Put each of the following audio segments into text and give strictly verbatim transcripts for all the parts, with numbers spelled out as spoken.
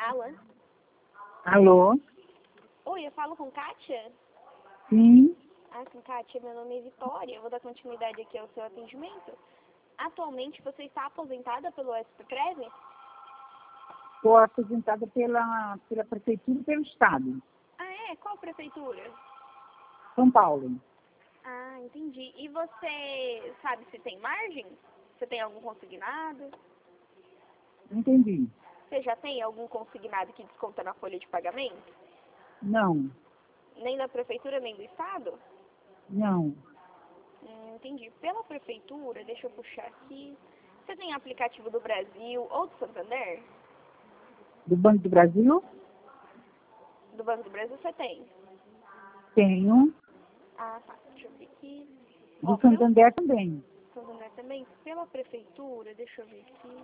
Alô? Alô? Oi, eu falo com Kátia? Sim. Ah, sim, Kátia, meu nome é Vitória. Eu vou dar continuidade aqui ao seu atendimento. Atualmente, você está aposentada pelo S P Prev? Estou apresentada pela, pela Prefeitura e pelo Estado. Ah, é? Qual prefeitura? São Paulo. Ah, entendi. E você sabe se tem margem? Você tem algum consignado? Entendi. Você já tem algum consignado que desconta na folha de pagamento? Não. Nem da prefeitura, nem do Estado? Não. Hum, entendi. Pela prefeitura, deixa eu puxar aqui. Você tem aplicativo do Brasil ou do Santander? Do Banco do Brasil? Do Banco do Brasil você tem? Tenho. Ah, tá. Deixa eu ver aqui. Do Ó, pelo Santander também. Santander também. Pela prefeitura, deixa eu ver aqui.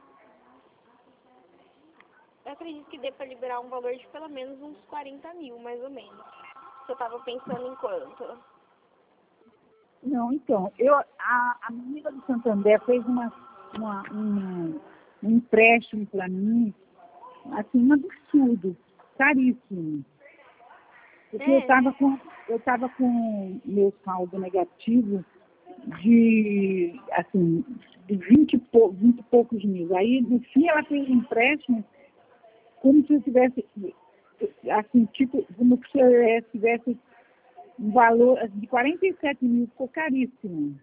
Eu acredito que dê para liberar um valor de pelo menos uns quarenta mil, mais ou menos. Você estava pensando em quanto? Não, então, eu, a, a menina do Santander fez uma, uma, uma, um empréstimo para mim, assim, um absurdo, caríssimo. Porque eu É, estava com, eu tava com meu saldo negativo de, assim, de vinte e, pou, vinte e poucos mil. Aí, no fim, ela fez um empréstimo como se eu tivesse, assim, tipo, como se eu tivesse um valor de quarenta e sete mil, ficou caríssimo.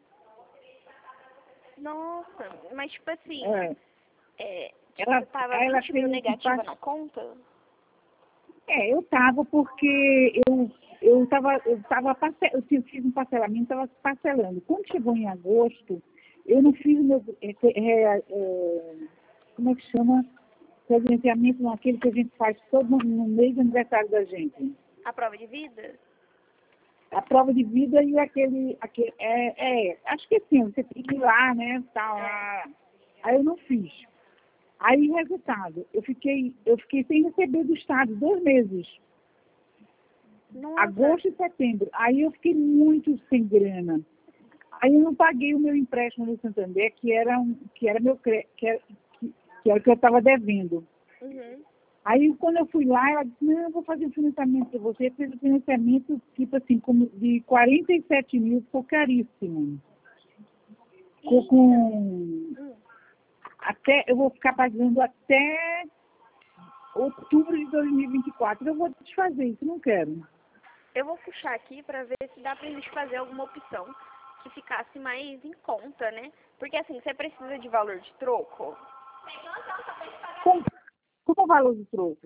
nossa, mas tipo assim, É, é, tipo, ela, você tava ela vinte mil fez esse negativa passo. na conta? É, eu estava porque eu eu estava eu tava parce- eu tinha- fiz um parcelamento, estava parcelando. Quando chegou em agosto, eu não fiz o meu é, é, é, como é que chama? Credenciamento naquele que a gente faz todo no, no mês do aniversário da gente. A prova de vida? A prova de vida e aquele, aquele é, é, acho que sim, você tem que ir lá, né? Tal, lá. Aí eu não fiz. Aí, resultado, eu fiquei, eu fiquei sem receber do Estado dois meses. Nossa, Agosto e setembro. Aí eu fiquei muito sem grana. Aí eu não paguei o meu empréstimo no Santander, que era, um, que era meu cre- que era, que, que era o que eu estava devendo. uhum. Aí quando eu fui lá, ela disse, não, eu vou fazer um financiamento para você. Eu fiz um financiamento, tipo assim, como de quarenta e sete mil, ficou caríssimo. Ficou Eita. com. Hum. Até, eu vou ficar pagando até outubro de dois mil e vinte e quatro. Eu vou desfazer isso, não quero. Eu vou puxar aqui pra ver se dá pra gente fazer alguma opção que ficasse mais em conta, né? Porque assim, você precisa de valor de troco? Como, como é o valor do troco?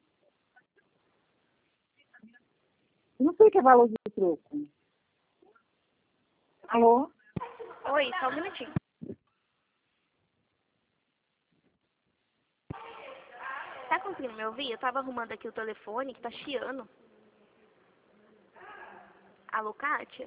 Eu não sei o que é valor do troco. Alô? Oi, só um minutinho. Tá conseguindo me ouvir? Eu tava arrumando aqui o telefone que tá chiando. Alô, Kátia?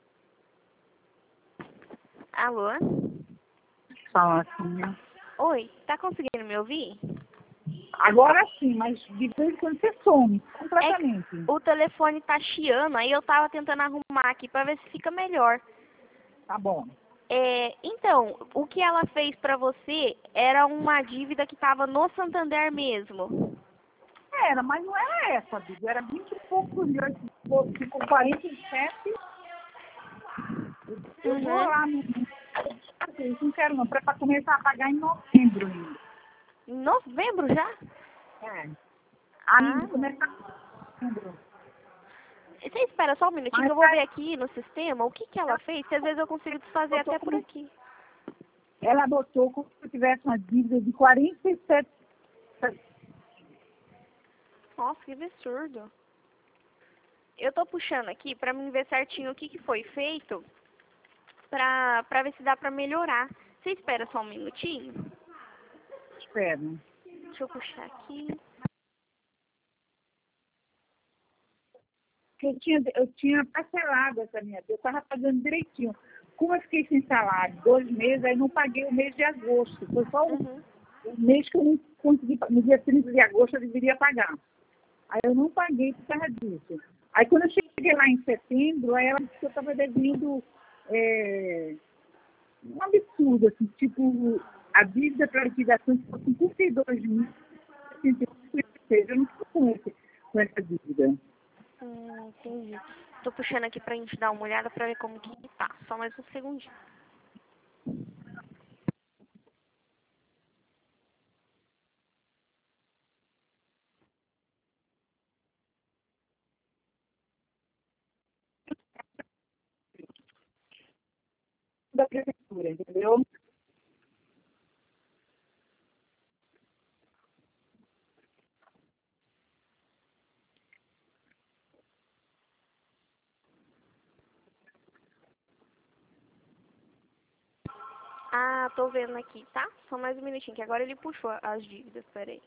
Alô? Fala assim, né? Oi, tá conseguindo me ouvir? Agora sim, mas de vez em quando você some, É completamente. que o telefone tá chiando, aí eu tava tentando arrumar aqui pra ver se fica melhor. Tá bom. É, então, o que ela fez pra você era uma dívida que tava no Santander mesmo. Era, mas não era essa, Bíblia. Era vinte e poucos milhões, ficou ficou quarenta e sete. Eu vou Uhum. lá no. Assim, não quero não, para começar a pagar em novembro ainda. Em novembro já? É. Ah, Ainda não. começa em novembro. Você espera só um minutinho que Mas eu vou ver aí, aqui no sistema o que que ela fez, que às vezes eu consigo desfazer botou até por como, aqui. ela botou como se eu tivesse uma dívida de quarenta e sete. Nossa, que absurdo. Eu tô puxando aqui pra mim ver certinho o que que foi feito pra, pra ver se dá pra melhorar. Você espera só um minutinho? Espera. Deixa eu puxar aqui. Eu tinha, eu tinha parcelado essa minha, eu estava pagando direitinho. Como eu fiquei sem salário dois meses, aí não paguei o mês de agosto. Foi só o, Uhum. o mês que eu não consegui, no dia trinta de agosto eu deveria pagar. Aí eu não paguei por causa disso. Aí quando eu cheguei lá em setembro, aí ela disse que eu estava devendo é, um absurdo, assim, tipo, a dívida para liquidação ficou cinquenta e dois mil. Eu não estou com, esse- com essa dúvida. Hum, entendi. Tô puxando aqui pra gente dar uma olhada pra ver como que tá. Só mais um segundinho. Da prefeitura, entendeu? Ah, tô vendo aqui, tá? Só mais um minutinho, que agora ele puxou as dívidas, peraí.